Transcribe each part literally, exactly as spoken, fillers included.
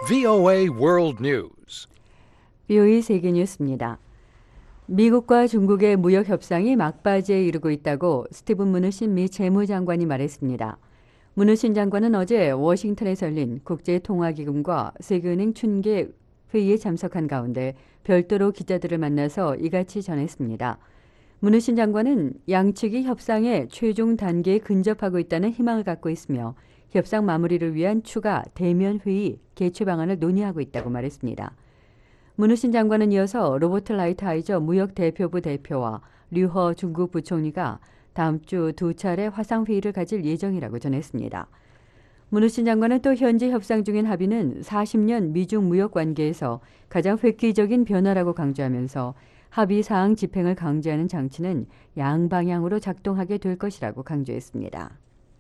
브이오에이 World News. 브이오에이 세계 뉴스입니다. 미국과 중국의 무역 협상이 막바지에 이르고 있다고 스티븐 므누신 미 재무장관이 말했습니다. 므누신 장관은 어제 워싱턴에서 열린 국제통화기금과 세계은행 춘계 회의에 참석한 가운데 별도로 기자들을 만나서 이같이 전했습니다. 므누신 장관은 양측이 협상의 최종 단계에 근접하고 있다는 희망을 갖고 있으며 협상 마무리를 위한 추가 대면 회의 개최 방안을 논의하고 있다고 말했습니다. 므누신 장관은 이어서 로버트 라이트하이저 무역 대표부 대표와 류허 중국 부총리가 다음 주 두 차례 화상회의를 가질 예정이라고 전했습니다. 므누신 장관은 또 현재 협상 중인 합의는 사십 년 미중 무역 관계에서 가장 획기적인 변화라고 강조하면서 합의 사항 집행을 강제하는 장치는 양방향으로 작동하게 될 것이라고 강조했습니다.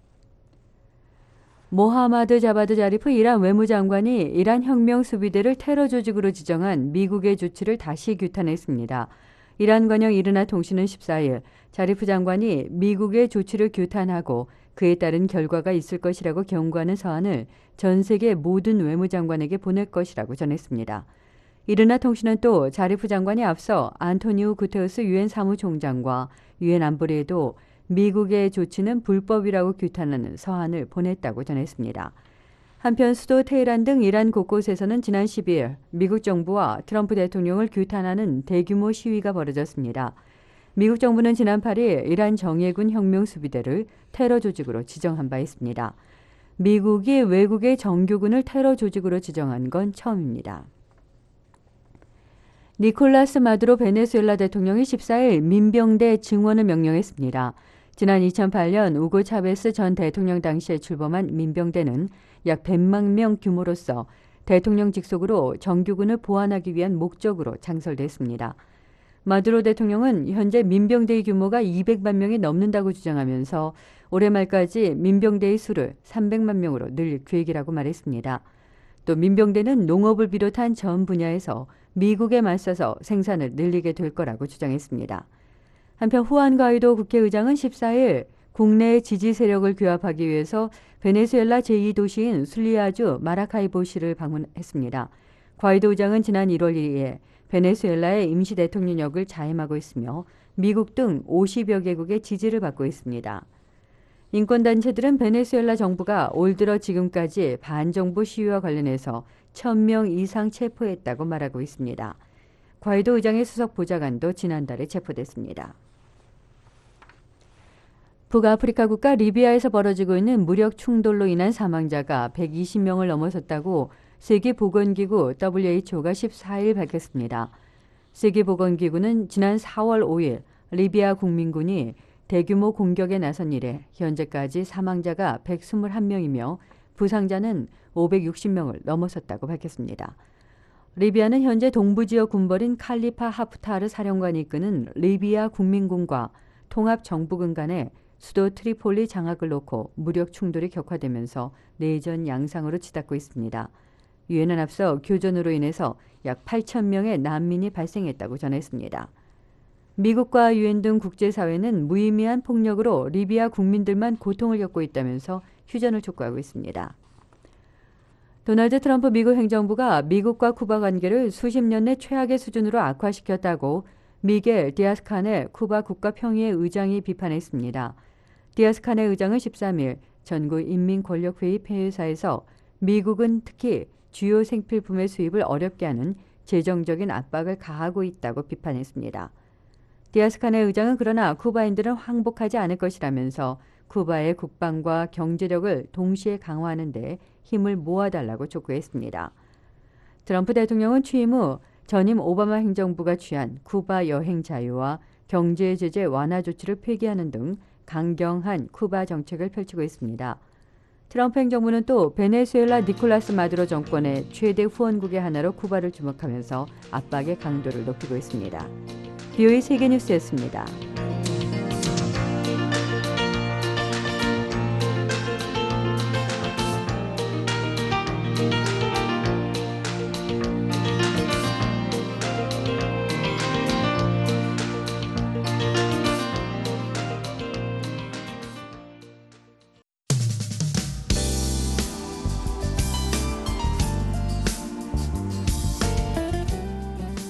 모하마드 자바드 자리프 이란 외무장관이 이란 혁명 수비대를 테러 조직으로 지정한 미국의 조치를 다시 규탄했습니다. 이란 관영 이르나 통신은 십사 일 자리프 장관이 미국의 조치를 규탄하고 그에 따른 결과가 있을 것이라고 경고하는 서한을 전 세계 모든 외무장관에게 보낼 것이라고 전했습니다. 이르나 통신은 또 자리프 장관이 앞서 안토니우 구테우스 유엔 사무총장과 유엔 안보리에도 미국의 조치는 불법이라고 규탄하는 서한을 보냈다고 전했습니다. 한편 수도 테헤란 등 이란 곳곳에서는 지난 십이 일 미국 정부와 트럼프 대통령을 규탄하는 대규모 시위가 벌어졌습니다. 미국 정부는 지난 팔 일 이란 정예군 혁명수비대를 테러 조직으로 지정한 바 있습니다. 미국이 외국의 정규군을 테러 조직으로 지정한 건 처음입니다. 니콜라스 마두로 베네수엘라 대통령이 십사 일 민병대 증원을 명령했습니다. 지난 이천팔 년 우고 차베스 전 대통령 당시에 출범한 민병대는 약 백만 명 규모로서 대통령 직속으로 정규군을 보완하기 위한 목적으로 창설됐습니다. 마두로 대통령은 현재 민병대의 규모가 이백만 명이 넘는다고 주장하면서 올해 말까지 민병대의 수를 삼백만 명으로 늘 계획이라고 말했습니다. 또 민병대는 농업을 비롯한 전 분야에서 미국에 맞서서 생산을 늘리게 될 거라고 주장했습니다. 한편 후안 과이도 국회의장은 십사 일 국내의 지지 세력을 규합하기 위해서 베네수엘라 제이 도시인 술리아주 마라카이보시를 방문했습니다. 과이도 의장은 지난 일월 일일 베네수엘라의 임시 대통령 역을 자임하고 있으며 미국 등 오십여 개국의 지지를 받고 있습니다. 인권단체들은 베네수엘라 정부가 올 들어 지금까지 반정부 시위와 관련해서 천 명 이상 체포했다고 말하고 있습니다. 과이도 의장의 수석 보좌관도 지난달에 체포됐습니다. 북아프리카 국가 리비아에서 벌어지고 있는 무력 충돌로 인한 사망자가 백이십 명을 넘어섰다고 세계보건기구 더블유에이치오가 십사 일 밝혔습니다. 세계보건기구는 지난 사월 오일 리비아 국민군이 대규모 공격에 나선 이래 현재까지 사망자가 백이십일 명이며 부상자는 오백육십 명을 넘어섰다고 밝혔습니다. 리비아는 현재 동부지역 군벌인 칼리파 하프타르 사령관이 이끄는 리비아 국민군과 통합정부군 간에 수도 트리폴리 장악을 놓고 무력 충돌이 격화되면서 내전 양상으로 치닫고 있습니다. 유엔은 앞서 교전으로 인해서 약 팔천 명의 난민이 발생했다고 전했습니다. 미국과 유엔 등 국제사회는 무의미한 폭력으로 리비아 국민들만 고통을 겪고 있다면서 휴전을 촉구하고 있습니다. 도널드 트럼프 미국 행정부가 미국과 쿠바 관계를 수십 년 내 최악의 수준으로 악화시켰다고 미겔 디아스카네 쿠바 국가평의회 의장이 비판했습니다. 디아스카네 의장은 십삼 일 전국인민권력회의 폐회사에서 미국은 특히 주요 생필품의 수입을 어렵게 하는 재정적인 압박을 가하고 있다고 비판했습니다. 디아스카네 의장은 그러나 쿠바인들은 항복하지 않을 것이라면서 쿠바의 국방과 경제력을 동시에 강화하는 데 힘을 모아달라고 촉구했습니다. 트럼프 대통령은 취임 후 전임 오바마 행정부가 취한 쿠바 여행 자유와 경제 제재 완화 조치를 폐기하는 등 강경한 쿠바 정책을 펼치고 있습니다. 트럼프 행정부는 또 베네수엘라 니콜라스 마두로 정권의 최대 후원국의 하나로 쿠바를 주목하면서 압박의 강도를 높이고 있습니다. 브이오에이 세계뉴스였습니다.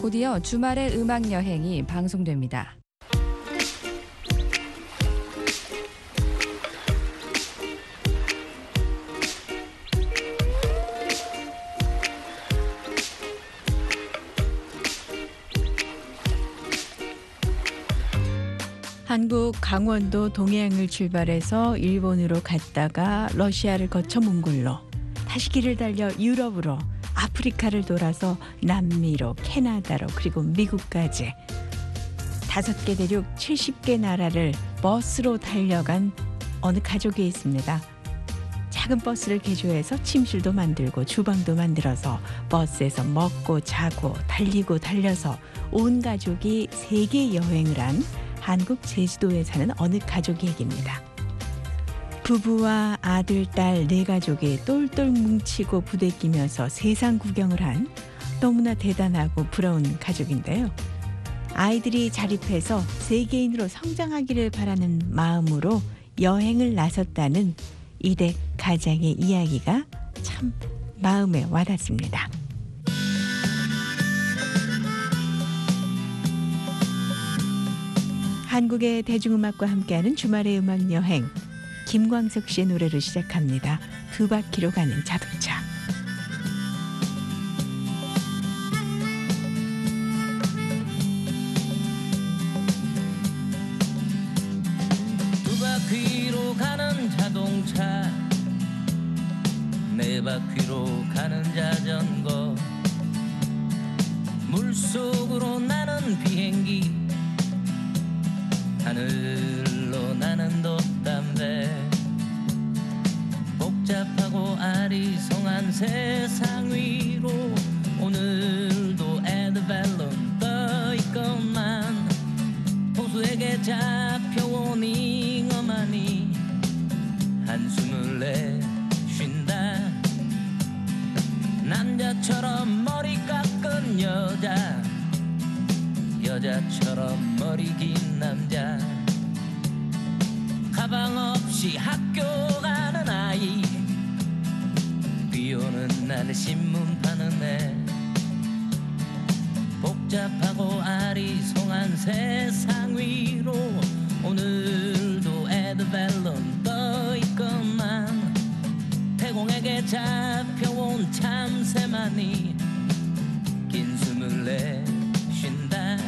곧이어 주말의 음악 여행이 방송됩니다. 한국 강원도 동해안을 출발해서 일본으로 갔다가 러시아를 거쳐 몽골로, 다시 길을 달려 유럽으로, 아프리카를 돌아서 남미로, 캐나다로, 그리고 미국까지 다섯 개 대륙 칠십 개 나라를 버스로 달려간 어느 가족이 있습니다. 작은 버스를 개조해서 침실도 만들고 주방도 만들어서 버스에서 먹고 자고 달리고 달려서 온 가족이 세계 여행을 한 한국 제주도에 사는 어느 가족 얘기입니다. 부부와 아들, 딸 네 가족이 똘똘 뭉치고 부대끼면서 세상 구경을 한 너무나 대단하고 부러운 가족인데요. 아이들이 자립해서 세계인으로 성장하기를 바라는 마음으로 여행을 나섰다는 이댁 가장의 이야기가 참 마음에 와닿습니다. 한국의 대중음악과 함께하는 주말의 음악 여행, 김광석 씨의 노래로 시작합니다. 두 바퀴로 가는 자동차. 두 바퀴로 가는 자동차, 네 바퀴로 가는 자전거, 물속으로 나는 비행기, 하늘로 나는 돛담배, 복잡하고 아리송한 세상 위로 오늘도 에드벨론 떠있건만 호수에게 잡혀온 잉어만이 한숨을 내쉰다. 남자처럼 머리 깎은 여자, 여자처럼 머리 긴 남자, 가방 없이 학교 가는 아이, 비 오는 날 신문 파는 애, 복잡하고 아리송한 세상 위로 오늘도 에드벨론 떠있건만 태공에게 잡혀온 참새만이 긴 숨을 내쉰다.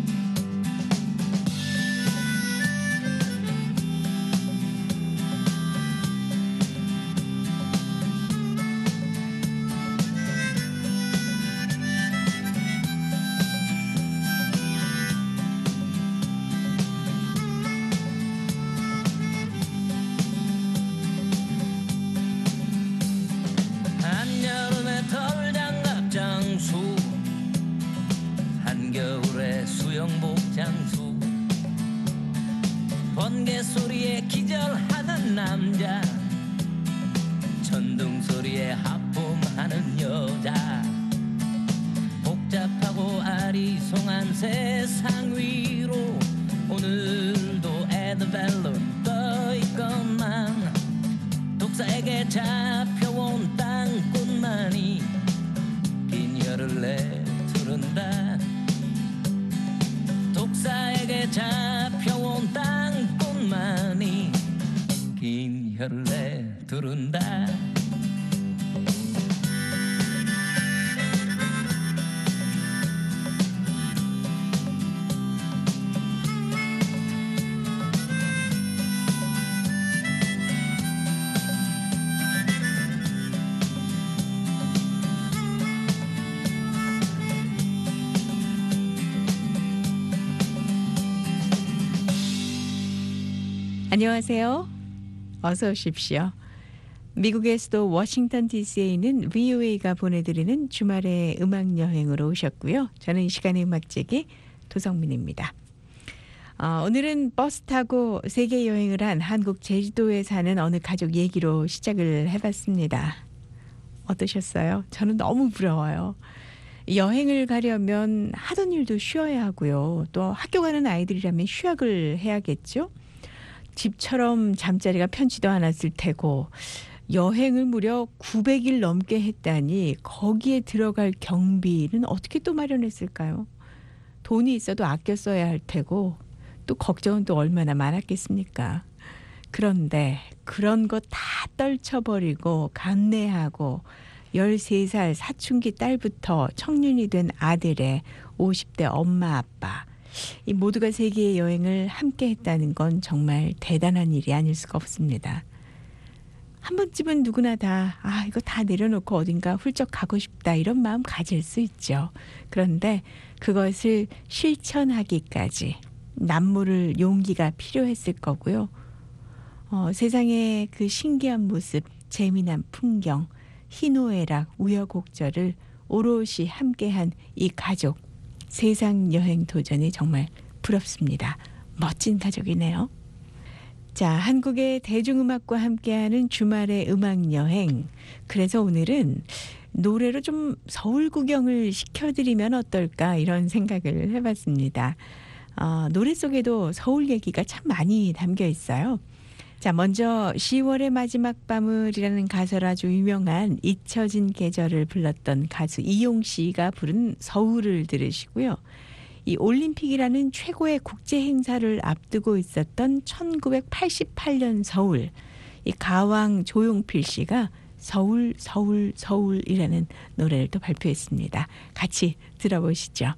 한여름에 털장갑 장수, 한겨울에 수영복 장수, 번개 소리에 기절하는 남자, 천둥 소리에 하품하는 여자, 복잡하고 아리송한 세상 위로 오늘도 에드벨론 떠있건만 독사에게 잡혀온 땅꾼만이 긴 혀를 내두른다. 독사에게 잡혀온 땅꾼만이 긴 혀를 내두른다. 안녕하세요. 어서 오십시오. 미국의 수도 워싱턴 디씨에 있는 브이오에이가 보내드리는 주말의 음악 여행으로 오셨고요. 저는 이 시간의 음악제기 도성민입니다. 어, 오늘은 버스 타고 세계 여행을 한 한국 제주도에 사는 어느 가족 얘기로 시작을 해봤습니다. 어떠셨어요? 저는 너무 부러워요. 여행을 가려면 하던 일도 쉬어야 하고요. 또 학교 가는 아이들이라면 휴학을 해야겠죠. 집처럼 잠자리가 편치도 않았을 테고 여행을 무려 구백 일 넘게 했다니 거기에 들어갈 경비는 어떻게 또 마련했을까요? 돈이 있어도 아껴 써야 할 테고 또 걱정은 또 얼마나 많았겠습니까. 그런데 그런 거 다 떨쳐버리고 감내하고 열세 살 사춘기 딸부터 청년이 된 아들의 오십 대 엄마 아빠, 이 모두가 세계의 여행을 함께 했다는 건 정말 대단한 일이 아닐 수가 없습니다. 한 번쯤은 누구나 다 아, 이거 다 내려놓고 어딘가 훌쩍 가고 싶다 이런 마음 가질 수 있죠. 그런데 그것을 실천하기까지 남모를 용기가 필요했을 거고요. 어, 세상의 그 신기한 모습, 재미난 풍경, 희노애락, 우여곡절을 오롯이 함께한 이 가족, 세상 여행 도전이 정말 부럽습니다. 멋진 가족이네요. 자, 한국의 대중음악과 함께하는 주말의 음악여행. 그래서 오늘은 노래로 좀 서울 구경을 시켜드리면 어떨까 이런 생각을 해봤습니다. 어, 노래 속에도 서울 얘기가 참 많이 담겨 있어요. 자, 먼저 시월의 마지막 밤을이라는 가사로 아주 유명한 잊혀진 계절을 불렀던 가수 이용 씨가 부른 서울을 들으시고요. 이 올림픽이라는 최고의 국제 행사를 앞두고 있었던 천구백팔십팔 년 서울, 이 가왕 조용필 씨가 서울 서울 서울이라는 노래를 또 발표했습니다. 같이 들어보시죠.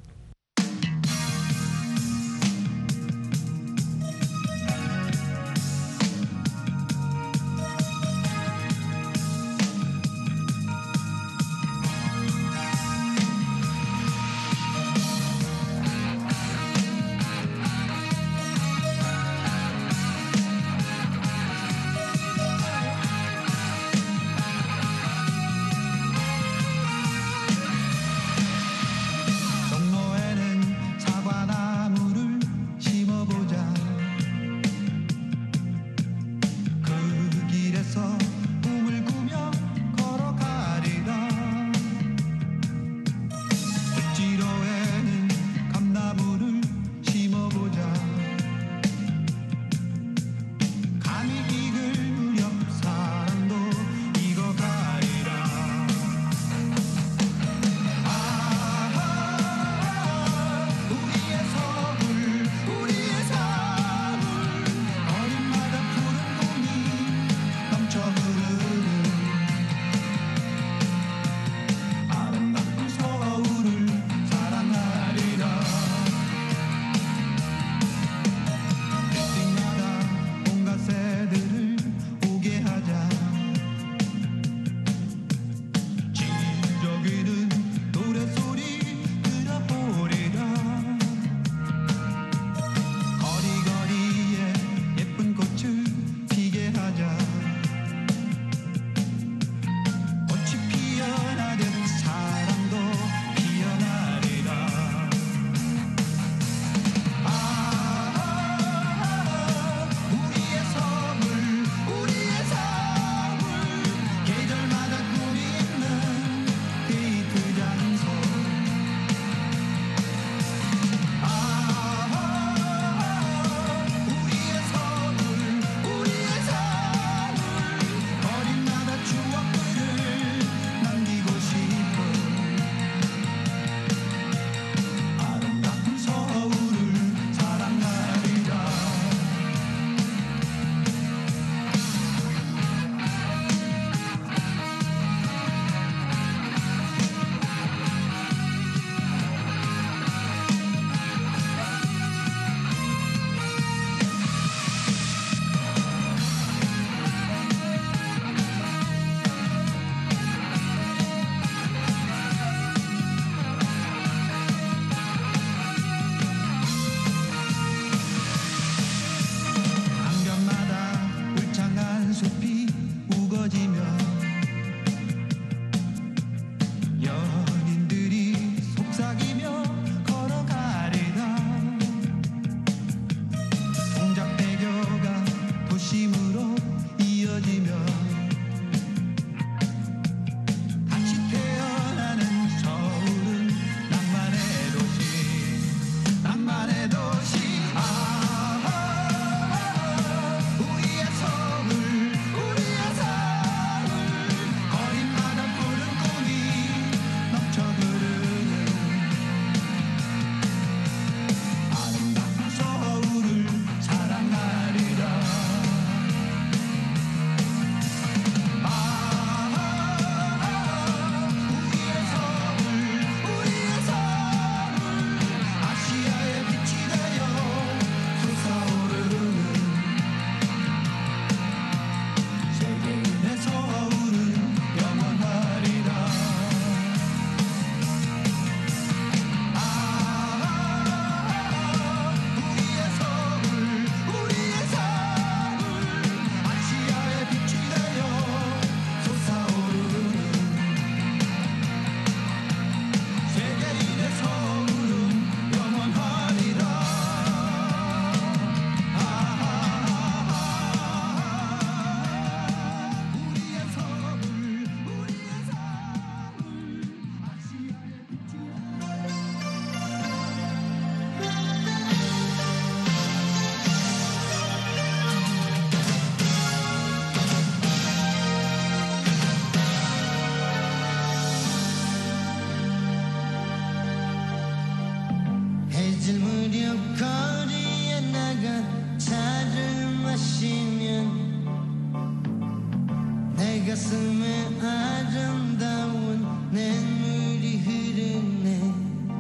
가슴에 아름다운 냇물이 흐르네.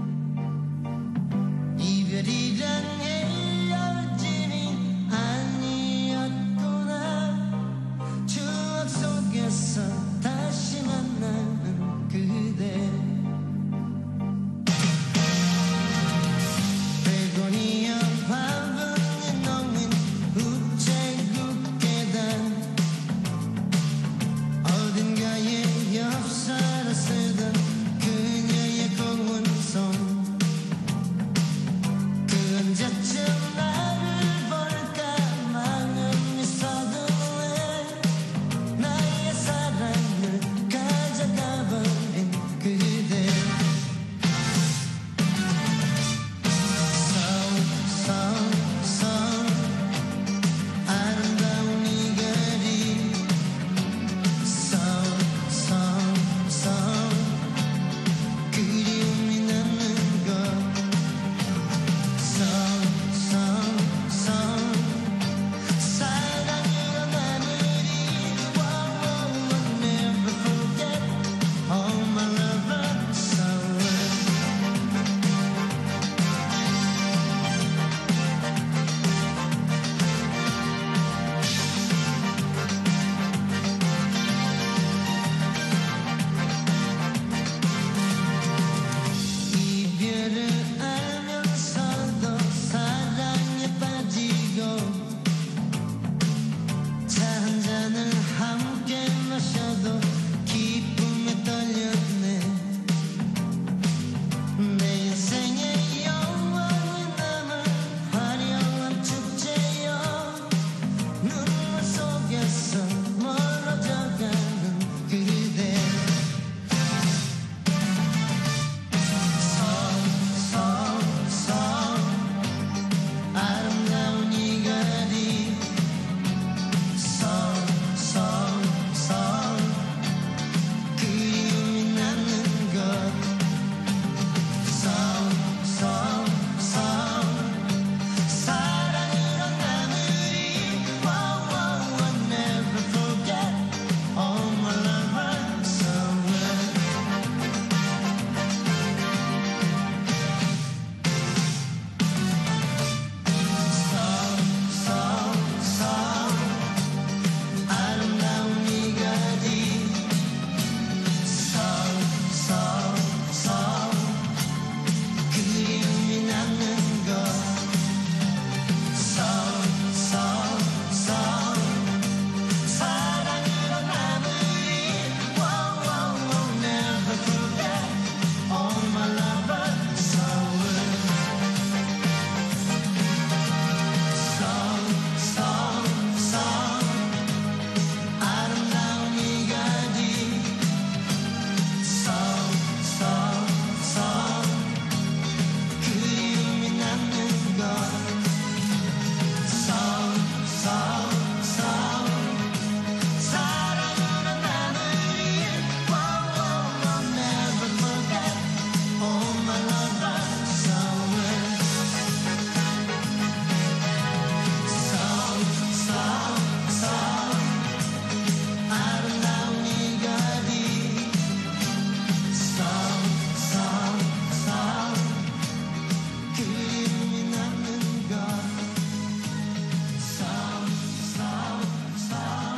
이별이란 헤어짐이 아니었구나. 추억 속에서 다시 만나는 그대. 백원이여 바보니 넘은 우체국 계단. 어딘가에 엽서를 쓰던 그녀의 공문송. 그 언제쯤 나를 볼까 마음이 서두르네. 나의 사랑을 가져가버린 그대. 서울 서울 서울 아름다운 이 거리. 서울 서울 서울 그리움이 남는 곳. 서울 서울 서울 사랑으로 나누리. Wow, wow, I'll never forget all my lover. 서울 이별을 알면서도 사랑에 빠지고 차 한 잔을 함께 마셔도 기쁨에 떨렸네. 내 인생의 영원히 남을 화려한 축제여. 눈물 속에서 멀어져가는 그대. 서울 서울 서울 아름다운 이 거리. 서울 서울 서울 그리움이 남는 곳. 서울 서울 서울 사랑으로 나누리. Wow, wow, I'll never forget all my lover. 서울 서울 서울 서울 아름다운 이 거리. 서울 서울 서울 그리움이 남는 곳. 서울 서울 서울 사랑으로 나누리. Wow, wow, I'll never forget all my lover. 서울 서울 서울 서울 아름다운 이 거리. 서울 서울 서울 그리움이 남는 곳. 서울 서울 서울 사랑으로 나누리. Wow, wow, I'll never forget all my lover. 서울 서울 서울 서울 아름다운 이 거리. 서울 서울 서울 그리움이 남는 곳. 서울 서울 서울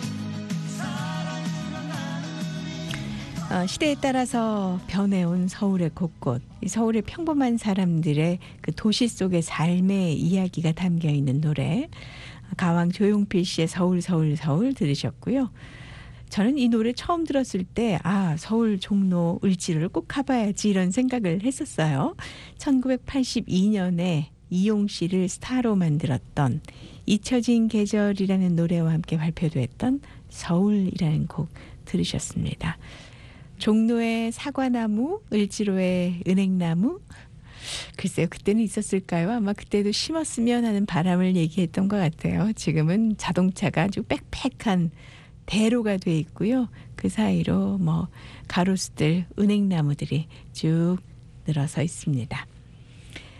사랑으로 나누리. 어, 시대에 따라서 변해온 서울의 곳곳, 이 서울의 평범한 사람들의 그 도시 속의 삶의 이야기가 담겨 있는 노래, 가왕 조용필 씨의 서울 서울 서울 들으셨고요. 저는 이 노래 처음 들었을 때 아, 서울 종로 을지로를 꼭 가봐야지 이런 생각을 했었어요. 천구백팔십이 년에 이용 씨를 스타로 만들었던 잊혀진 계절이라는 노래와 함께 발표됐던 서울이라는 곡 들으셨습니다. 종로의 사과나무, 을지로의 은행나무. 글쎄요, 그때는 있었을까요? 아마 그때도 심었으면 하는 바람을 얘기했던 것 같아요. 지금은 자동차가 아주 빽빽한 대로가 돼 있고요. 그 사이로 뭐 가로수들, 은행나무들이 쭉 늘어서 있습니다.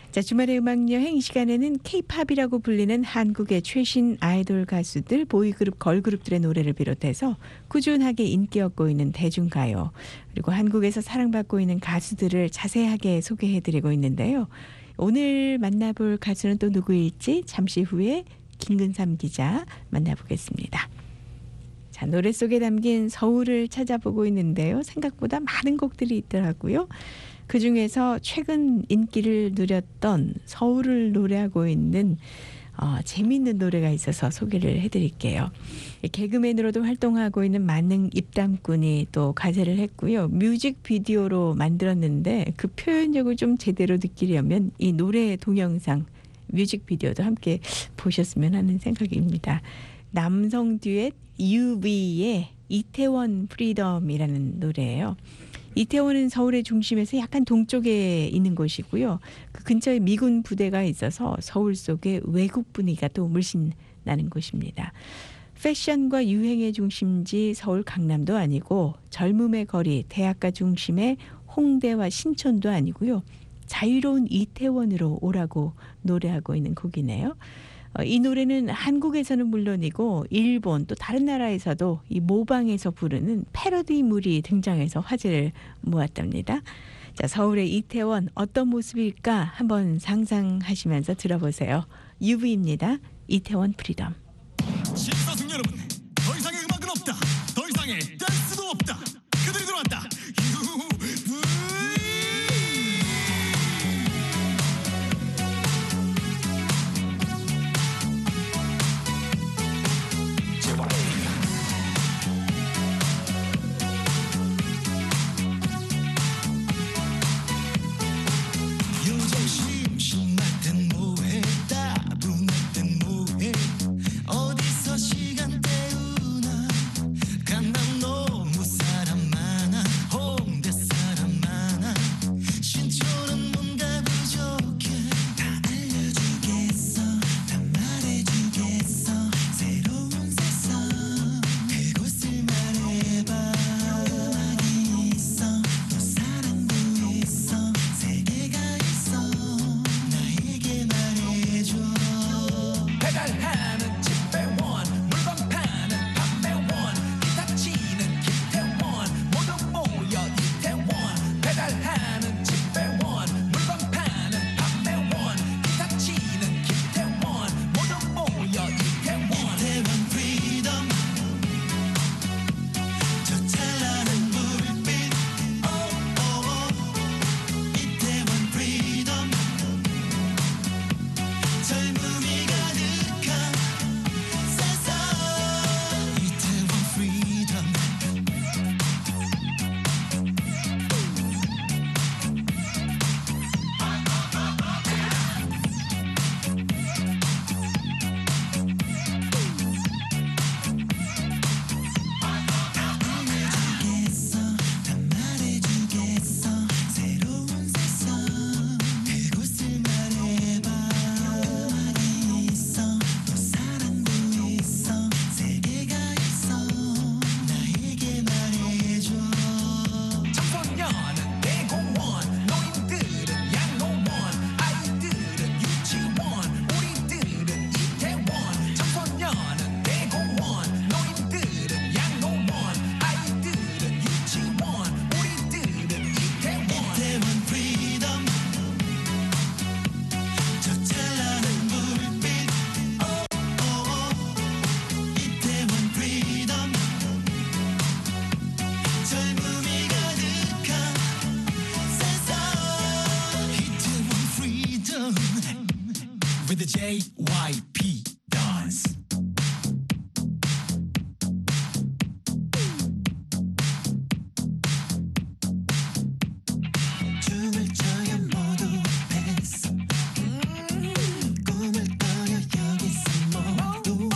자, 주말의 음악 여행 이 시간에는 K-팝이라고 불리는 한국의 최신 아이돌 가수들, 보이그룹, 걸그룹들의 노래를 비롯해서 꾸준하게 인기 얻고 있는 대중가요, 그리고 한국에서 사랑받고 있는 가수들을 자세하게 소개해드리고 있는데요. 오늘 만나볼 가수는 또 누구일지 잠시 후에 김근삼 기자 만나보겠습니다. 자, 노래 속에 담긴 서울을 찾아보고 있는데요. 생각보다 많은 곡들이 있더라고요. 그중에서 최근 인기를 누렸던 서울을 노래하고 있는 어, 재미있는 노래가 있어서 소개를 해드릴게요. 개그맨으로도 활동하고 있는 만능 입담꾼이 또 가세를 했고요. 뮤직비디오로 만들었는데 그 표현력을 좀 제대로 느끼려면 이 노래 동영상 뮤직비디오도 함께 보셨으면 하는 생각입니다. 남성 듀엣 유비의 이태원 프리덤이라는 노래예요. 이태원은 서울의 중심에서 약간 동쪽에 있는 곳이고요. 그 근처에 미군 부대가 있어서 서울 속에 외국 분위기가 또 물씬 나는 곳입니다. 패션과 유행의 중심지 서울 강남도 아니고 젊음의 거리 대학가 중심의 홍대와 신촌도 아니고요. 자유로운 이태원으로 오라고 노래하고 있는 곡이네요. 이 노래는 한국에서는 물론이고 일본 또 다른 나라에서도 이 모방해서 부르는 패러디물이 등장해서 화제를 모았답니다. 자, 서울의 이태원 어떤 모습일까 한번 상상하시면서 들어보세요. 유브이입니다. 이태원 프리덤. 심사숙 여러분, 더 이상의 음악은 없다. 더 이상의 댄스도 없다. 그들이 들어왔다. 유브이. 요즘 심심할 땐 뭐해? 따분할 땐 뭐해? 어디서 시간 때우나? 강남 너무 사람 많아. 홍대 사람 많아. 신촌은 뭔가 부족해. 다 알려주겠어. 다 말해주겠어. 새로운 세상 그곳을 말해봐. 음악이 있어. 또 사랑도 있어. 세계가 있어. 나에게 말해줘. 배달하는 집배원, 물건 파는 판매원, 기타 치는 김태원, 모두 모여 이태원. 배달하는 집배원, 물건 파는 판매원, 기타 치는 김태원, 모두 모여 이태원. 이태원 프리덤. 저 찬란한 불빛. 오오오. 이태원 프리덤. 젊음이 가득한 세상. 이태원 프리덤. 알려주겠어. 다 말해주겠어. 새로운 세상 그곳을 말해봐. 음악이 있어. 또 사랑도 있어. 세계가 있어. 나에게 말해줘. 청소년은 대공원, 노인들은 양로원, 아이들은 유치원, 우리들은 이태원. 청소년은 대공원, 노인들은 양로원, 아이들은 유치원, 우리들은 이태원. 이태원 프리덤. 저 찬란한 불빛. 오오오. 이태원 프리덤. 젊음이 가득한 세상. 이태원 프리덤. With the J Y P dance. 춤을 춰요 모두 뺐어. 꿈을 떠요 여기서 모두.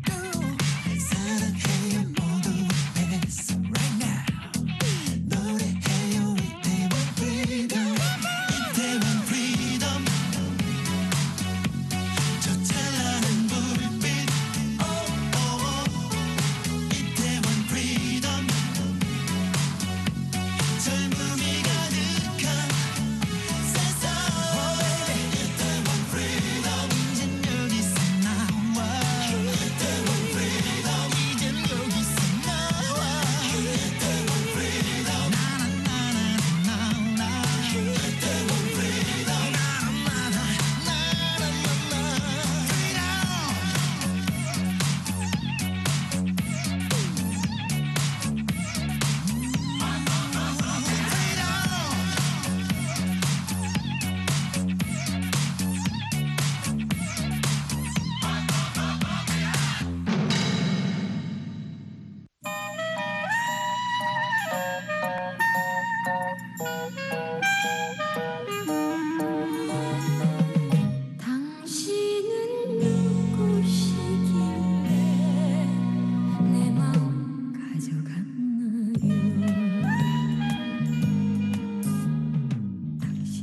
사랑해요 모두 뺐어. Right now. 노래해요 이태원 프리덤. 이태원 프리덤. 저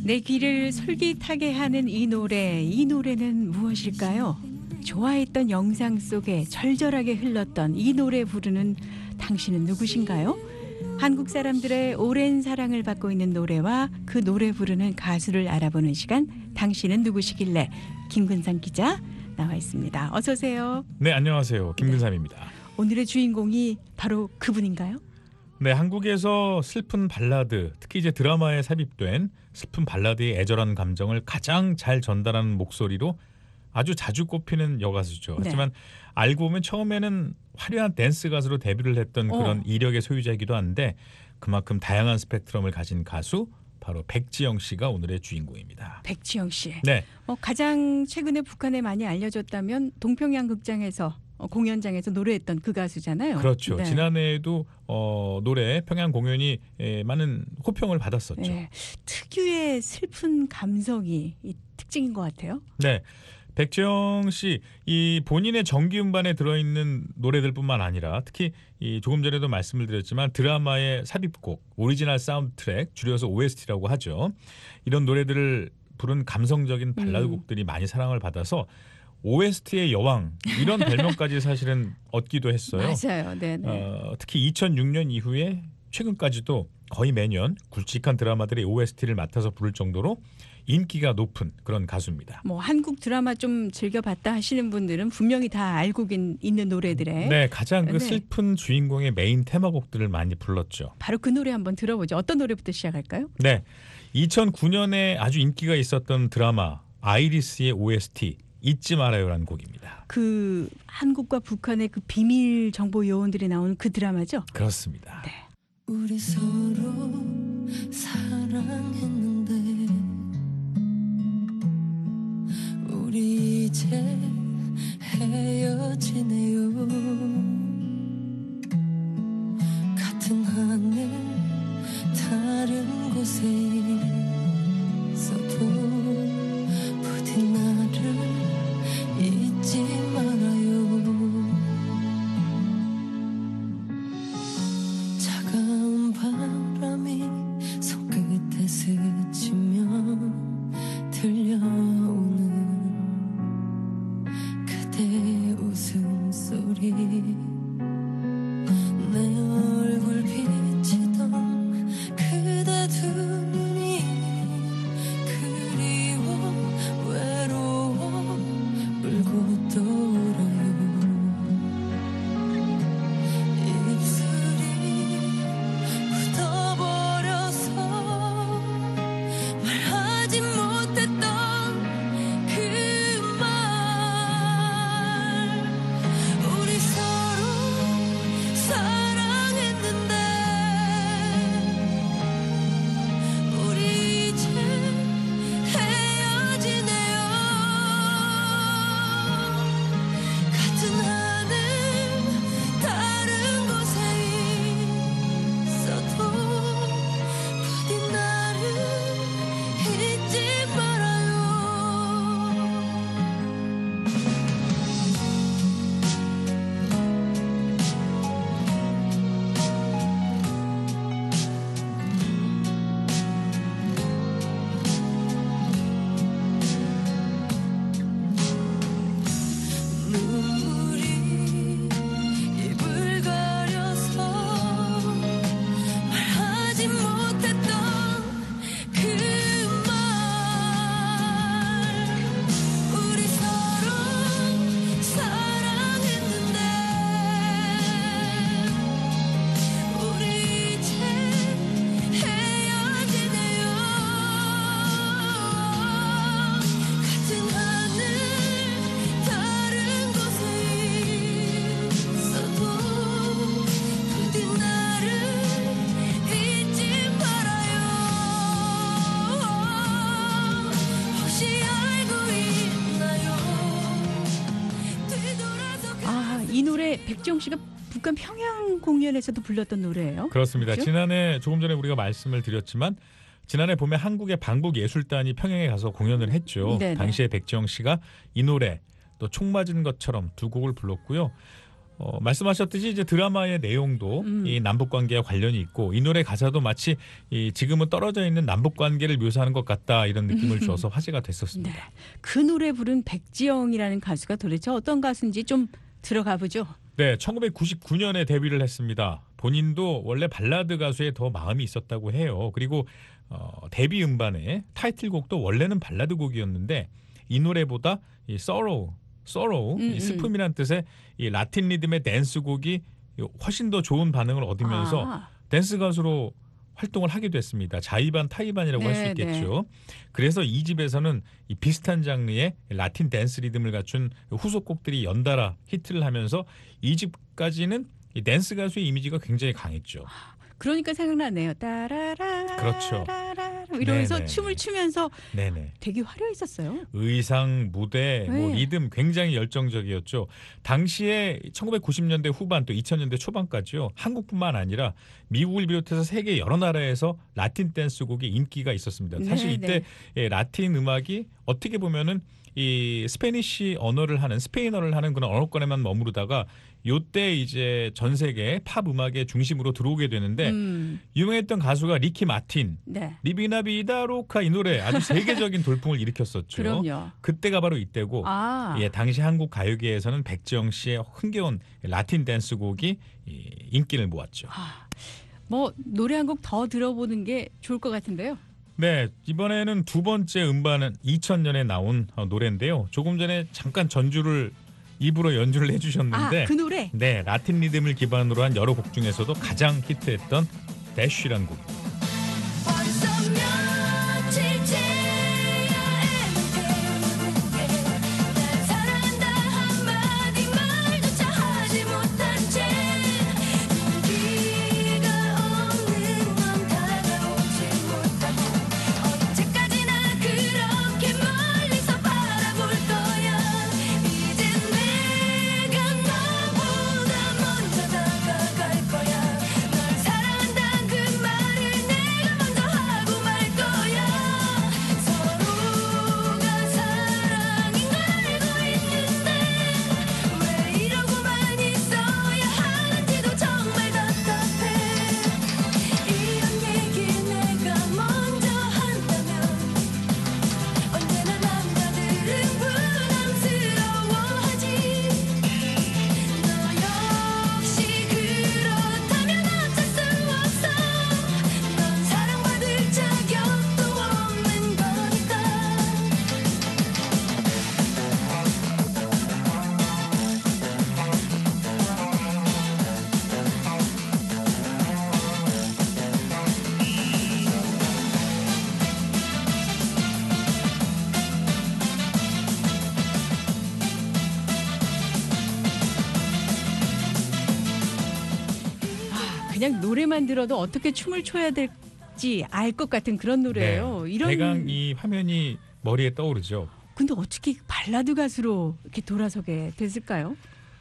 내 귀를 솔깃하게 하는 이 노래, 이 노래는 무엇일까요? 좋아했던 영상 속에 절절하게 흘렀던 이 노래 부르는 당신은 누구신가요? 한국 사람들의 오랜 사랑을 받고 있는 노래와 그 노래 부르는 가수를 알아보는 시간, 당신은 누구시길래? 김근삼 기자 나와 있습니다. 어서 오세요. 네, 안녕하세요. 김근삼입니다. 오늘의 주인공이 바로 그분인가요? 네, 한국에서 슬픈 발라드, 특히 이제 드라마에 삽입된 슬픈 발라드의 애절한 감정을 가장 잘 전달하는 목소리로 아주 자주 꼽히는 여가수죠. 네. 하지만 알고 보면 처음에는 화려한 댄스 가수로 데뷔를 했던 그런 어. 이력의 소유자이기도 한데 그만큼 다양한 스펙트럼을 가진 가수 바로 백지영 씨가 오늘의 주인공입니다. 백지영 씨. 네, 어, 가장 최근에 북한에 많이 알려졌다면 동평양 극장에서 어, 공연장에서 노래했던 그 가수잖아요. 그렇죠. 네. 지난해에도 어, 노래 평양 공연이 에, 많은 호평을 받았었죠. 네. 특유의 슬픈 감성이 이 특징인 것 같아요. 네. 백지영 씨, 이 본인의 정기 음반에 들어있는 노래들뿐만 아니라 특히 이 조금 전에도 말씀을 드렸지만 드라마의 삽입곡, 오리지널 사운드 트랙, 줄여서 오에스티라고 하죠. 이런 노래들을 부른 감성적인 발라드 음. 곡들이 많이 사랑을 받아서 오에스티의 여왕 이런 별명까지 사실은 얻기도 했어요. 맞아요. 네, 네. 어, 특히 이천육 년 이후에 최근까지도 거의 매년 굵직한 드라마들의 오에스티를 맡아서 부를 정도로 인기가 높은 그런 가수입니다. 뭐 한국 드라마 좀 즐겨봤다 하시는 분들은 분명히 다 알고 긴- 있는 노래들에 네, 가장 그 네. 슬픈 주인공의 메인 테마곡들을 많이 불렀죠. 바로 그 노래 한번 들어보죠. 어떤 노래부터 시작할까요? 네, 이천구 년에 아주 인기가 있었던 드라마 아이리스의 오에스티 잊지 말아요라는 곡입니다. 그 한국과 북한의 그 비밀 정보 요원들이 나오는 그 드라마죠. 그렇습니다. 네. 우리 서로 사랑했는데 우리 이제 헤어지네요. 같은 하늘 다른 곳에 있어도 부디 나를 잊지 말아요. 차가운 바람이 손끝에 스치며 들려오는 그대 웃음소리 내 얼굴 비치던 그대 두 눈이 그리워 외로워 울고 돌아요. 입술이 굳어버려서 말하지 못했던 그 말 우리 서로 사랑했는데 우리 이제 헤어지네요. 같은 하늘 다른 곳에 있어도 부디 나를 잊지 말아요. 눈물이 입을 가려서 말하지 못했던 그 말 우리 서로 사랑했는데 우리 이제 헤어지네요. 같은 하늘 다른 곳에 있어도 부디 나를 잊지 말아요. 혹시 알고 있나요? 뒤돌아서 아, 이 노래 백지영 씨가 북한 평양 공연에서도 불렀던 노래예요. 그렇습니다. 그렇죠? 지난해 조금 전에 우리가 말씀을 드렸지만 지난해 봄에 한국의 방북예술단이 평양에 가서 공연을 했죠. 네네. 당시에 백지영 씨가 이 노래 또 총 맞은 것처럼 두 곡을 불렀고요. 어, 말씀하셨듯이 이제 드라마의 내용도 음. 이 남북 관계와 관련이 있고 이 노래 가사도 마치 이 지금은 떨어져 있는 남북 관계를 묘사하는 것 같다 이런 느낌을 줘서 화제가 됐었습니다. 네. 그 노래 부른 백지영이라는 가수가 도대체 어떤 가수인지 좀 들어가 보죠. 네, 천구백구십구 년에 데뷔를 했습니다. 본인도 원래 발라드 가수에 더 마음이 있었다고 해요. 그리고 어, 데뷔 음반의 타이틀곡도 원래는 발라드 곡이었는데 이 노래보다 이 sorrow, sorrow, 음, 이 슬픔이란 뜻의 이 라틴 리듬의 댄스 곡이 훨씬 더 좋은 반응을 얻으면서 아. 댄스 가수로 활동을 하게 됐습니다. 자이반 타이반이라고 할 수 네, 있겠죠. 그래서 이 집에서는 이 비슷한 장르의 라틴 댄스 리듬을 갖춘 후속곡들이 연달아 히트를 하면서 이 집까지는 이 댄스 가수의 이미지가 굉장히 강했죠. 그러니까 생각나네요. 따라라. 그렇죠. 이러면서 네네. 춤을 추면서 네네. 되게 화려했었어요. 의상, 무대, 뭐 네. 리듬 굉장히 열정적이었죠. 당시에 천구백구십 년대 후반 또 이천 년대 초반까지요. 한국뿐만 아니라 미국을 비롯해서 세계 여러 나라에서 라틴 댄스곡이 인기가 있었습니다. 사실 네, 이때 네. 예, 라틴 음악이 어떻게 보면은 이 스페니쉬 언어를 하는 스페인어를 하는 그런 언어권에만 머무르다가 요때 이제 전 세계 팝 음악의 중심으로 들어오게 되는데 음, 유명했던 가수가 리키 마틴, 네. 리비나비다 로카 이 노래 아주 세계적인 돌풍을 일으켰었죠. 그럼요. 그때가 바로 이때고 아, 예, 당시 한국 가요계에서는 백지영 씨의 흥겨운 라틴 댄스곡이 이, 인기를 모았죠. 뭐 노래 한 곡 더 들어보는 게 좋을 것 같은데요. 네, 이번에는 두 번째 음반은 이천 년에 나온 어, 노래인데요. 조금 전에 잠깐 전주를 입으로 연주를 해주셨는데 아, 그 노래. 네, 라틴 리듬을 기반으로 한 여러 곡 중에서도 가장 히트했던 대쉬란 곡. 벌써 며칠째야 애매게 날 사랑한다 한마디 말조차 하지 못한 채 용기가 없는 건 다가오지 못하고 언제까지나 그렇게 멀리서 바라볼 거야. 이젠 내가 너보다 먼저 다가갈 거야. 널 사랑한다 그 말을 내가 먼저 하고 말 거야. 서로가 사랑인 걸 알고 있는데 왜 이러고만 있어야 하는지도 정말 답답해. 이런 얘기 내가 먼저 한다면 언제나 남자들은 부담스러워하지. 너 역시 그렇다면 어쩔 수 없어. 넌 사랑받을 자격도 없는 거니까. 그냥 노래만 들어도 어떻게 춤을 춰야 될지 알 것 같은 그런 노래예요. 네, 이런 대강 이 화면이 머리에 떠오르죠. 근데 어떻게 발라드 가수로 이렇게 돌아서게 됐을까요?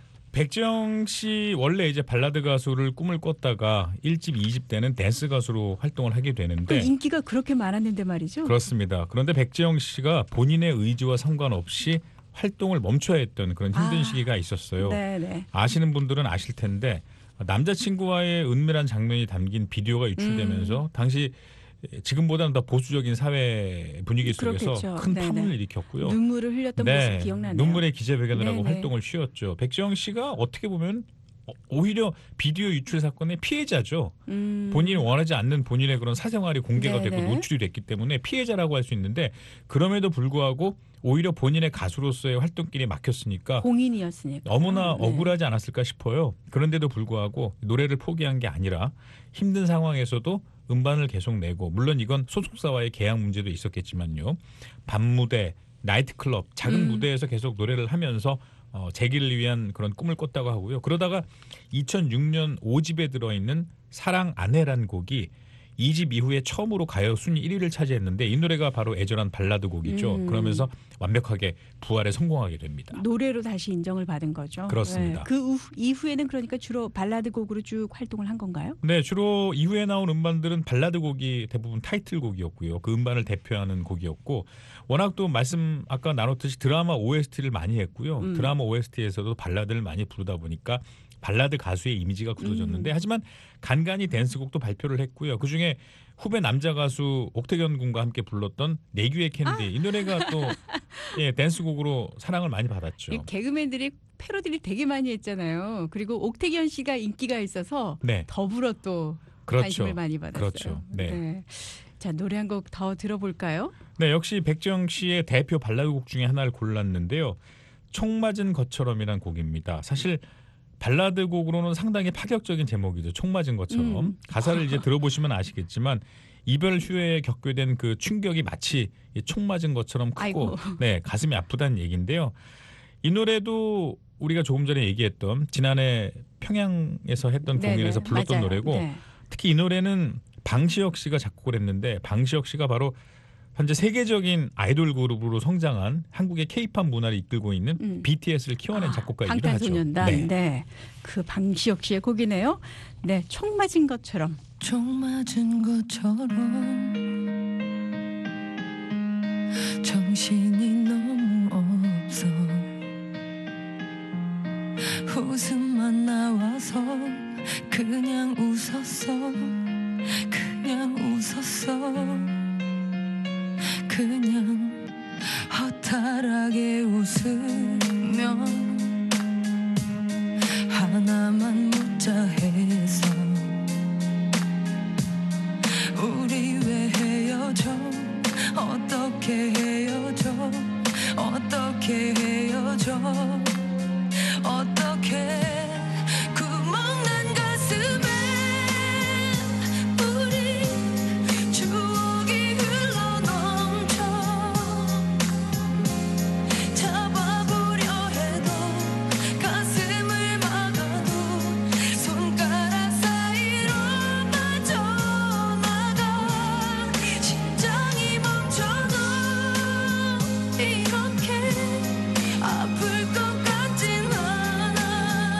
백지영 씨 원래 이제 발라드 가수를 꿈을 꿨다가 일 집, 이 집 때는 댄스 가수로 활동을 하게 그 되는데 인기가 그렇게 많았는데 말이죠. 그렇습니다. 그런데 백지영 씨가 본인의 의지와 상관없이 활동을 멈춰야 했던 그런 힘든 아, 시기가 있었어요. 네네. 아시는 분들은 아실 텐데 남자친구와의 은밀한 장면이 담긴 비디오가 유출되면서 음. 당시 지금보다는 더 보수적인 사회 분위기 속에서 그렇겠죠. 큰 네네. 파문을 일으켰고요. 눈물을 흘렸던 모습 기억나네요. 눈물의 기자회견을 하고 네네. 활동을 쉬었죠. 백지영 씨가 어떻게 보면 어, 오히려 비디오 유출 사건의 피해자죠. 음. 본인이 원하지 않는 본인의 그런 사생활이 공개가 네네. 되고 노출이 됐기 때문에 피해자라고 할 수 있는데 그럼에도 불구하고 오히려 본인의 가수로서의 활동길이 막혔으니까 공인이었으니까. 너무나 네. 억울하지 않았을까 싶어요. 그런데도 불구하고 노래를 포기한 게 아니라 힘든 상황에서도 음반을 계속 내고 물론 이건 소속사와의 계약 문제도 있었겠지만요. 밤무대, 나이트클럽, 작은 음. 무대에서 계속 노래를 하면서 어, 재기를 위한 그런 꿈을 꿨다고 하고요. 그러다가 이천육 년 오 집에 들어있는 사랑 아내란 곡이 이 집 이후에 처음으로 가요 순위 일 위를 차지했는데 이 노래가 바로 애절한 발라드 곡이죠. 음. 그러면서 완벽하게 부활에 성공하게 됩니다. 노래로 다시 인정을 받은 거죠. 그렇습니다. 네. 그 우- 이후에는 그러니까 주로 발라드 곡으로 쭉 활동을 한 건가요? 네, 주로 이후에 나온 음반들은 발라드 곡이 대부분 타이틀곡이었고요. 그 음반을 대표하는 곡이었고 워낙 또 말씀 아까 나눴듯이 드라마 오에스티를 많이 했고요. 음. 드라마 오에스티에서도 발라드를 많이 부르다 보니까 발라드 가수의 이미지가 굳어졌는데 음. 하지만 간간히 댄스곡도 발표를 했고요. 그중에 후배 남자 가수 옥태견 군과 함께 불렀던 내규의 캔디 아. 이 노래가 또 예, 댄스곡으로 사랑을 많이 받았죠. 이 개그맨들이 패러디를 되게 많이 했잖아요. 그리고 옥태견 씨가 인기가 있어서 네. 더불어 또 그렇죠. 관심을 많이 받았어요. 그렇죠. 네. 자, 노래 한 곡 더 들어볼까요? 네, 역시 백지영 씨의 대표 발라드곡 중에 하나를 골랐는데요. 총 맞은 것처럼이란 곡입니다. 사실 발라드곡으로는 상당히 파격적인 제목이죠. 총 맞은 것처럼. 음. 가사를 이제 들어보시면 아시겠지만 이별 후에 겪게 된 그 충격이 마치 이 총 맞은 것처럼 크고 아이고. 네, 가슴이 아프다는 얘기인데요. 이 노래도 우리가 조금 전에 얘기했던 지난해 평양에서 했던 네네, 공연에서 불렀던 맞아요. 노래고 네. 특히 이 노래는 방시혁 씨가 작곡을 했는데 방시혁 씨가 바로 현재 세계적인 아이돌 그룹으로 성장한 한국의 케이팝 문화를 이끌고 있는 음. 비티에스를 키워낸 아, 작곡가이기도 하죠. 방탄소년단. 네. 네. 그 방시혁 씨의 곡이네요. 네, 총 맞은 것처럼. 총 맞은 것처럼 정신이 너무 없어 웃음만 나와서 그냥 웃었어 그냥 웃었어 그냥 허탈하게 웃으며 하나만 묻자 해서 우리 왜 헤어져 어떻게 헤어져 어떻게 헤어져 어떻게 구멍난 가슴에 우리 추억이 흘러넘쳐 잡아보려 해도 가슴을 막아도 손가락 사이로 빠져나가 심장이 멈춰도 이렇게 아플 것 같진 않아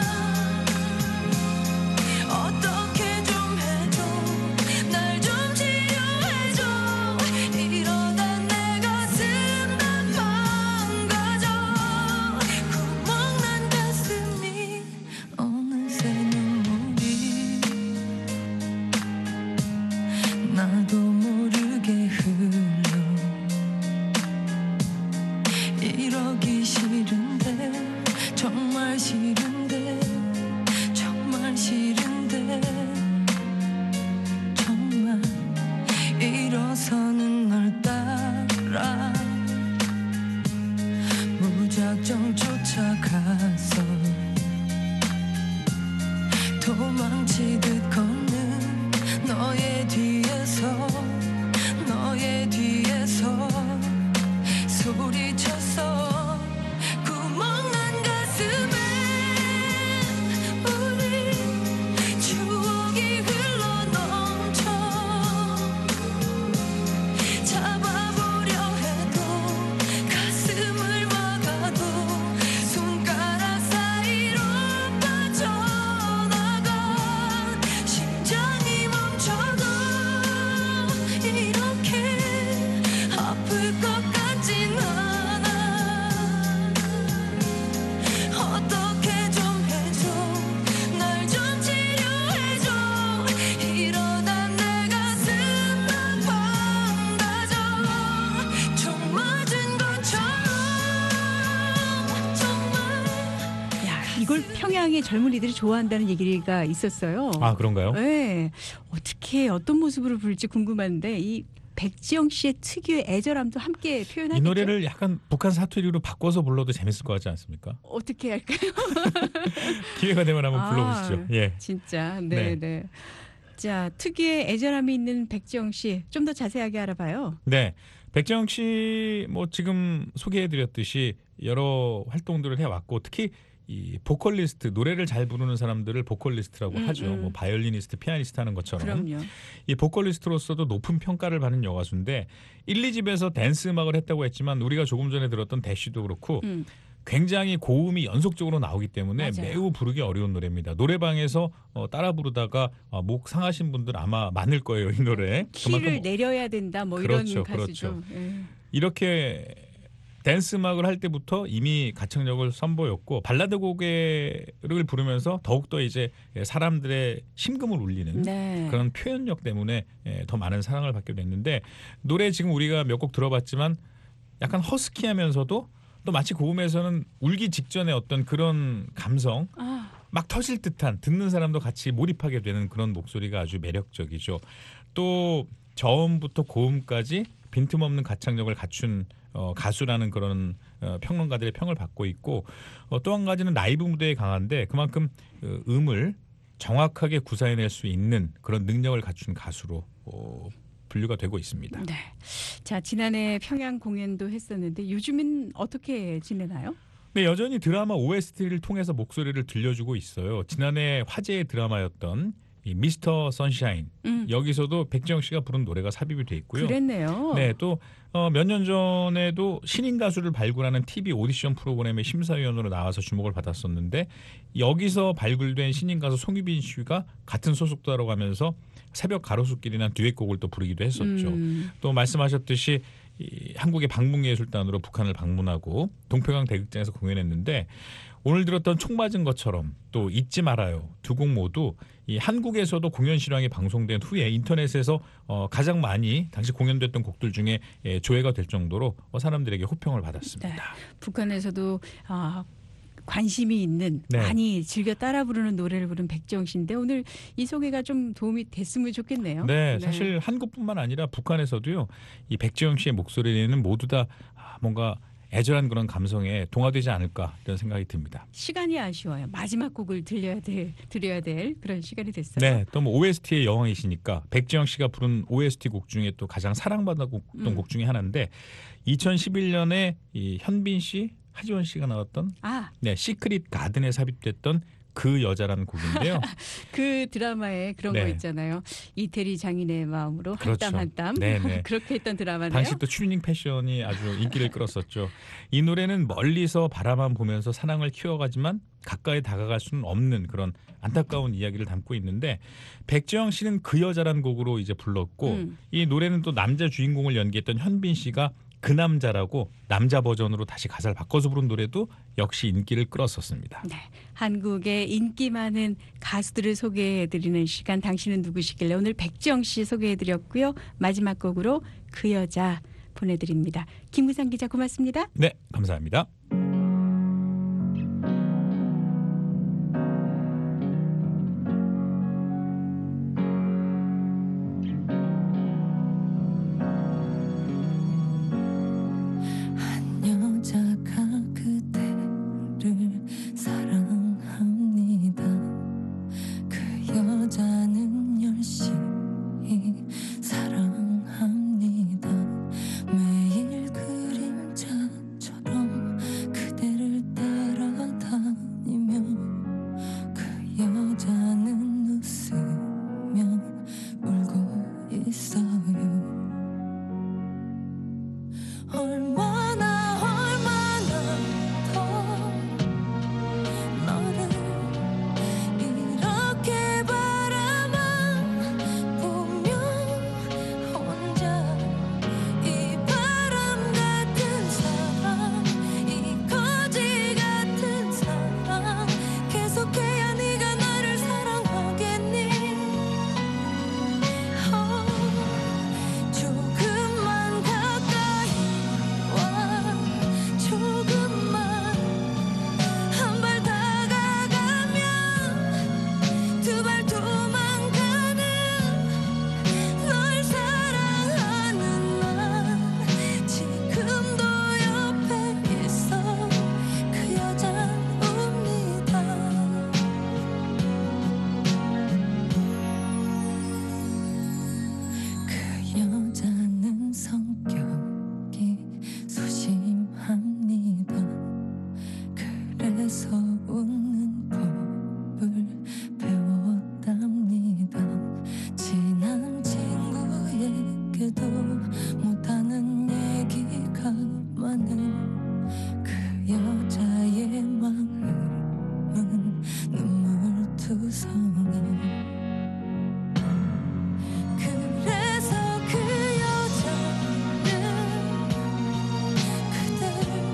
어떻게 좀 해줘 날 좀 치료해줘 이러다 내 가슴 다 망가져 구멍난 가슴이 어느새 눈물이 나도 모르게 흘러 이러기 싫은데 정말 싫은데 정말 싫은데 정말 일어서는 널 따라 무작정 쫓아가서 도망치듯 걷는 너의 뒤에서 너의 뒤에서 소리쳤어 구멍난 가슴에 우리 추억이 흘러넘쳐 잡아보려 해도 가슴을 막아도 손가락 사이로 빠져나가 심장이 멈춰도 이렇게 아플 것 같진 않아 어떻게 좀 해줘 날 좀 치료해줘 이러다 내 가슴 다 망가져 총 맞은 것처럼 정말 야, 이걸 평양의 젊은이들이 좋아한다는 얘기가 있었어요. 아, 그런가요? 네. 어떻게 어떤 모습으로 부를지 궁금한데 이 백지영 씨의 특유의 애절함도 함께 표현하겠죠? 이 노래를 약간 북한 사투리로 바꿔서 불러도 재밌을 것 같지 않습니까? 어떻게 할까요? 기회가 되면 한번 아, 불러보시죠. 예. 진짜. 네, 네. 네. 자, 특유의 애절함이 있는 백지영 씨 좀 더 자세하게 알아봐요. 네. 백지영 씨 뭐 지금 소개해드렸듯이 여러 활동들을 해왔고 특히 이 보컬리스트 노래를 잘 부르는 사람들을 보컬리스트라고 음, 하죠. 음. 뭐 바이올리니스트, 피아니스트 하는 것처럼 그럼요. 이 보컬리스트로서도 높은 평가를 받는 여가수인데 일, 이 집에서 댄스 음악을 했다고 했지만 우리가 조금 전에 들었던 대쉬도 그렇고 음. 굉장히 고음이 연속적으로 나오기 때문에 맞아요. 매우 부르기 어려운 노래입니다. 노래방에서 어, 따라 부르다가 어, 목 상하신 분들 아마 많을 거예요. 이 노래. 키를 그만큼 내려야 된다 뭐 그렇죠, 이런 가수죠. 그렇죠. 예. 이렇게 댄스 음악을 할 때부터 이미 가창력을 선보였고 발라드 곡을 부르면서 더욱더 이제 사람들의 심금을 울리는 네. 그런 표현력 때문에 더 많은 사랑을 받게 됐는데 노래 지금 우리가 몇 곡 들어봤지만 약간 허스키하면서도 또 마치 고음에서는 울기 직전에 어떤 그런 감성 아, 막 터질 듯한 듣는 사람도 같이 몰입하게 되는 그런 목소리가 아주 매력적이죠. 또 저음부터 고음까지 빈틈없는 가창력을 갖춘 어, 가수라는 그런 어, 평론가들의 평을 받고 있고 어, 또 한 가지는 라이브 무대에 강한데 그만큼 어, 음을 정확하게 구사해낼 수 있는 그런 능력을 갖춘 가수로 어, 분류가 되고 있습니다. 네. 자, 지난해 평양 공연도 했었는데 요즘은 어떻게 지내나요? 네, 여전히 드라마 오에스티를 통해서 목소리를 들려주고 있어요. 지난해 화제의 드라마였던 이 미스터 선샤인 음. 여기서도 백지영 씨가 부른 노래가 삽입이 돼 있고요. 그랬네요. 네, 또 몇 년 전에도 신인 가수를 발굴하는 티비 오디션 프로그램의 심사위원으로 나와서 주목을 받았었는데 여기서 발굴된 신인 가수 송유빈 씨가 같은 소속도라고 하면서 새벽 가로수길이나 듀엣곡을 또 부르기도 했었죠. 음. 또 말씀하셨듯이 이 한국의 방문예술단으로 북한을 방문하고 동평양 대극장에서 공연했는데 오늘 들었던 총 맞은 것처럼 또 잊지 말아요 두 곡 모두 이 한국에서도 공연 실황이 방송된 후에 인터넷에서 어, 가장 많이 당시 공연됐던 곡들 중에 예, 조회가 될 정도로 어, 사람들에게 호평을 받았습니다. 네. 북한에서도 아, 관심이 있는 네. 많이 즐겨 따라 부르는 노래를 부른 백지영 씨인데 오늘 이 소개가 좀 도움이 됐으면 좋겠네요. 네, 사실 한국뿐만 아니라 북한에서도요. 이 백지영 씨의 목소리는 모두 다 아, 뭔가 애절한 그런 감성에 동화되지 않을까 이런 생각이 듭니다. 시간이 아쉬워요. 마지막 곡을 들려야 될 드려야 될 그런 시간이 됐어요. 네, 또 뭐 오에스티의 여왕이시니까 백지영 씨가 부른 오에스티 곡 중에 또 가장 사랑받았던 음. 곡 중에 하나인데 이천십일 년에 이 현빈 씨, 하지원 씨가 나왔던 아, 네, 시크릿 가든에 삽입됐던 그 여자라는 곡인데요. 그 드라마에 그런 네. 거 있잖아요. 이태리 장인의 마음으로 한 그렇죠. 땀 한 땀. 네, 네. 그렇게 했던 드라마네요. 당시 또 추리닝 패션이 아주 인기를 끌었었죠. 이 노래는 멀리서 바라만 보면서 사랑을 키워가지만 가까이 다가갈 수는 없는 그런 안타까운 이야기를 담고 있는데 백지영 씨는 그 여자라는 곡으로 이제 불렀고 음. 이 노래는 또 남자 주인공을 연기했던 현빈 씨가 그 남자라고 남자 버전으로 다시 가사를 바꿔서 부른 노래도 역시 인기를 끌었었습니다. 네, 한국의 인기 많은 가수들을 소개해드리는 시간 당신은 누구시길래 오늘 백지영 씨 소개해드렸고요. 마지막 곡으로 그 여자 보내드립니다. 김구상 기자 고맙습니다. 네, 감사합니다. 한 여자가 그대를 사랑합니다. 그 여자는 열심히 사랑합니다. 매일 그림자처럼 그대를 따라다니며 그 여자는 웃으며 울고 있어요. 얼마나 얼마나 더 너를 이렇게 바라만 보며 혼자 이 바람 같은 사랑 이 거지 같은 사랑 계속해야 네가 나를 사랑하겠니? 어, 조금만 가까이 와 조금만 한 발 다가가면 두 발 도망가는 널 사랑하는 난 지금도 옆에 있어 그 여잔 웁니다. 그 여자는 성격이 소심합니다. 그래서 웃는 법을 배웠답니다. 친한 친구에게도 못하는 얘기가 많은 그 여자의 마음은 눈물투성이. 그래서 그 여자는 그댈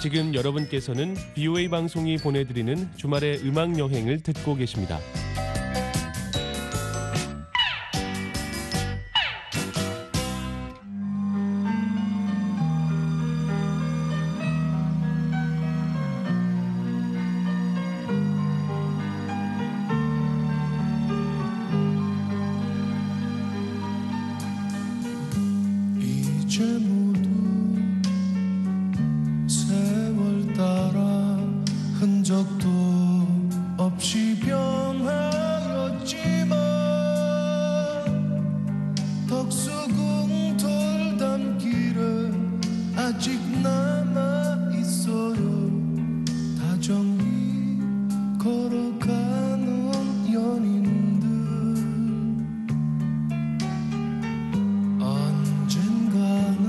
지금 여러분께서는 비오에이 방송이 보내드리는 주말의 음악 여행을 듣고 계십니다. 이제 모두 세월 따라 흔적도 없이 변하였지만 덕수궁 돌담길에 아직 남아 있어요. 다정히 걸어가는 연인들 언젠가는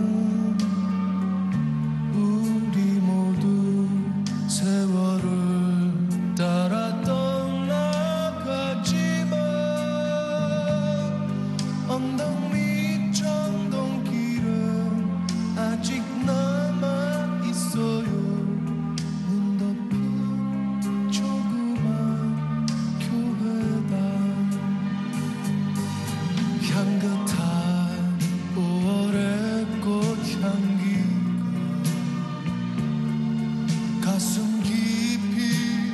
우리 모두 세월을 따라 떠나가지만 언덕 밑 정동길은 아직 남아 있어요. 눈 덮인 조그만 교회당 향긋한 오월의 꽃향기가 가슴 깊이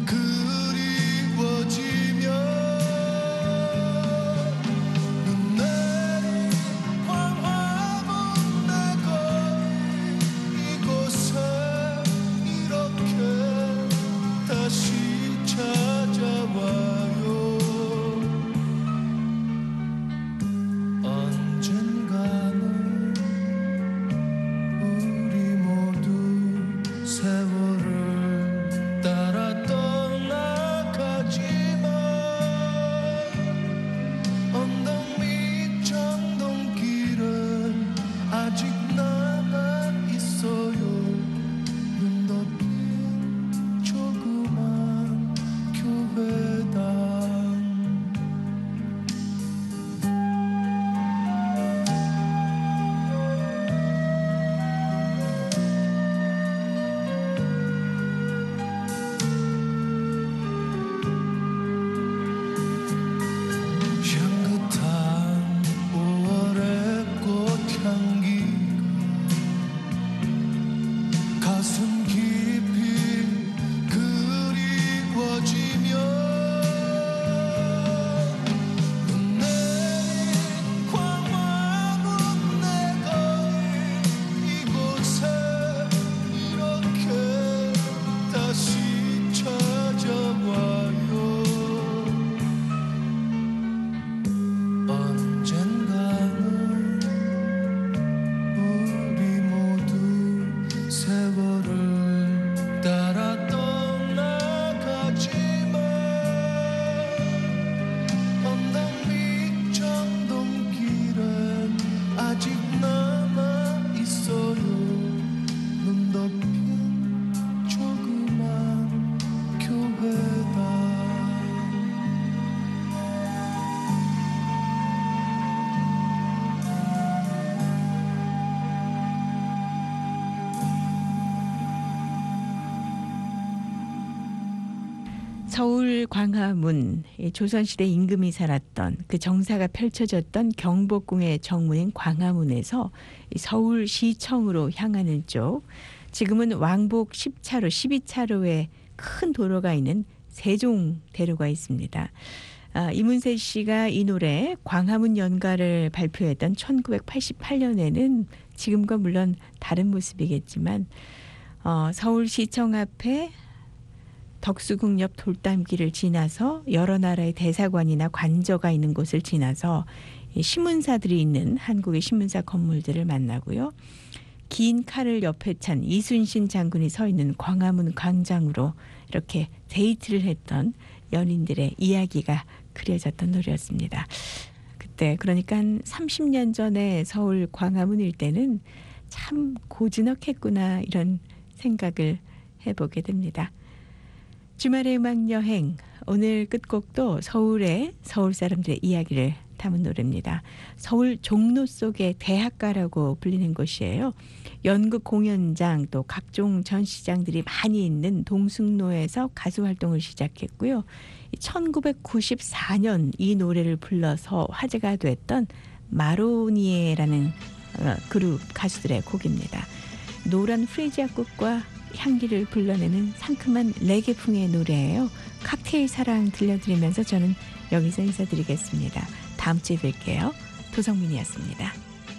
그리워지며 눈 내린 광화문 내 거리 이곳에 이렇게 다시 찾아와요. 언젠가는 우리 모두 세월을 따라 떠나가지만 언덕 밑 정동길은 아직 남아 있어요. 눈 덮인 조그만 교회당 향긋한 오월의 꽃향기가 가슴 깊이 그리워지며 눈 내린 광화문 내 거리 이곳에 이렇게 다시 찾아와요. 언젠가는 우리 모두 세월을 따라 떠나가지만 언덕 밑 정동길은 아직 남아 있어요. 눈 덮인 조그만 교회당 서울 광화문, 조선시대 임금이 살았던 그 정사가 펼쳐졌던 경복궁의 정문인 광화문에서 서울시청으로 향하는 쪽, 지금은 왕복 십 차로, 십이 차로의 큰 도로가 있는 세종대로가 있습니다. 아, 이문세 씨가 이 노래 광화문 연가를 발표했던 천구백팔십팔 년에는 지금과 물론 다른 모습이겠지만 어, 서울시청 앞에 덕수궁 옆 돌담길을 지나서 여러 나라의 대사관이나 관저가 있는 곳을 지나서 신문사들이 있는 한국의 신문사 건물들을 만나고요. 긴 칼을 옆에 찬 이순신 장군이 서 있는 광화문 광장으로 이렇게 데이트를 했던 연인들의 이야기가 그려졌던 노래였습니다. 그때 그러니까 한 삼십 년 전에 서울 광화문 일대는 참 고즈넉했구나 이런 생각을 해보게 됩니다. 주말의 음악 여행, 오늘 끝곡도 서울의 서울 사람들의 이야기를 담은 노래입니다. 서울 종로 속의 대학가라고 불리는 곳이에요. 연극 공연장 또 각종 전시장들이 많이 있는 동숭로에서 가수 활동을 시작했고요. 천구백구십사 년 이 노래를 불러서 화제가 됐던 마로니에라는 그룹 가수들의 곡입니다. 노란 프리지아 꽃과 향기를 불러내는 상큼한 레게풍의 노래예요. 칵테일 사랑 들려드리면서 저는 여기서 인사드리겠습니다. 다음 주에 뵐게요. 도성민이었습니다.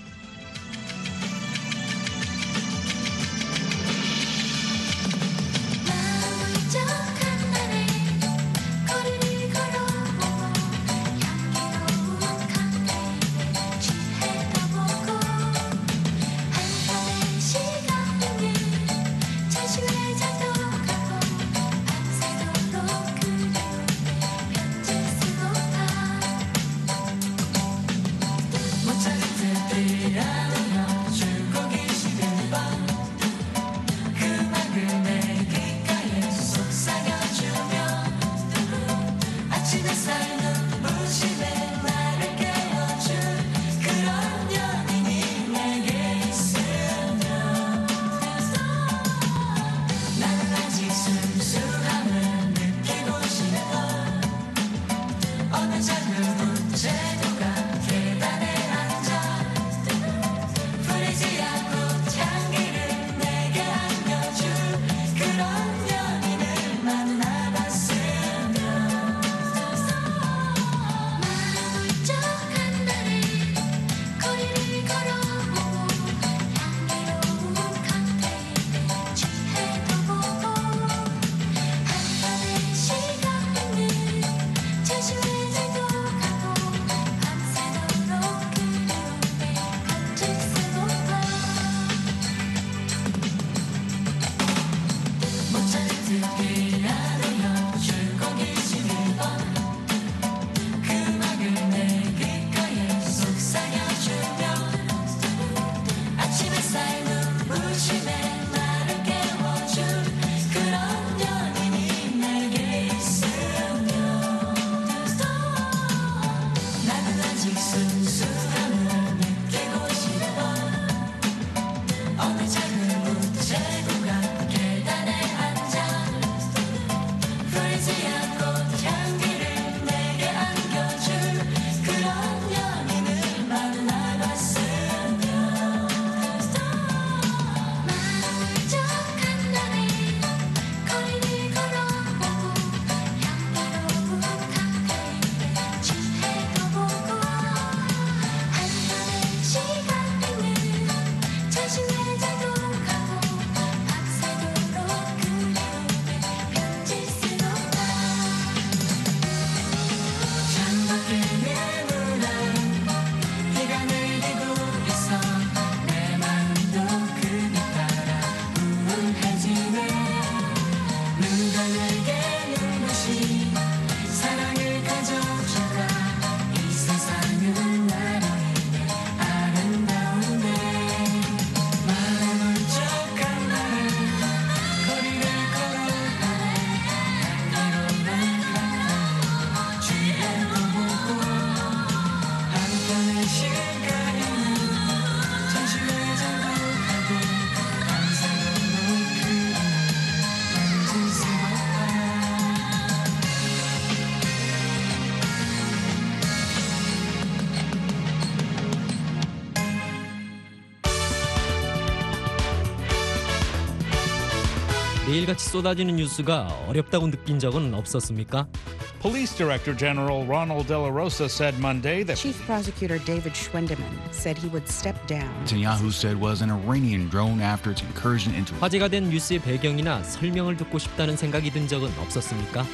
매일같이 쏟아지는 뉴스가 어렵다고 느낀 적은 없었습니까? Police Director General Ronald De La Rosa said Monday that Chief Prosecutor David Schwendeman said he would step down. Netanyahu said was an Iranian drone after its incursion into. 화제가 된 뉴스의 배경이나 설명을 듣고 싶다는 생각이 든 적은 없었습니까?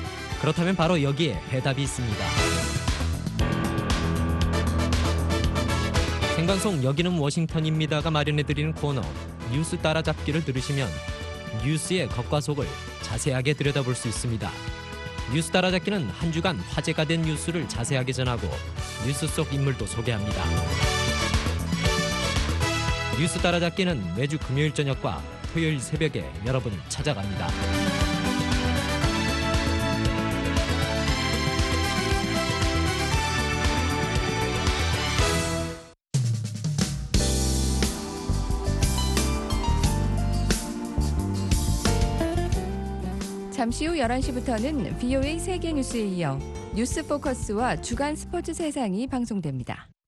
그렇다면 바로 여기에 해답이 있습니다. 생방송 여기는 워싱턴입니다가 마련해드리는 코너 뉴스 따라잡기를 들으시면 뉴스의 겉과 속을 자세하게 들여다볼 수 있습니다. 뉴스 따라잡기는 한 주간 화제가 된 뉴스를 자세하게 전하고 뉴스 속 인물도 소개합니다. 뉴스 따라잡기는 매주 금요일 저녁과 토요일 새벽에 여러분을 찾아갑니다. 잠시 후 열한 시부터는 비오에이 세계 뉴스에 이어 뉴스 포커스와 주간 스포츠 세상이 방송됩니다.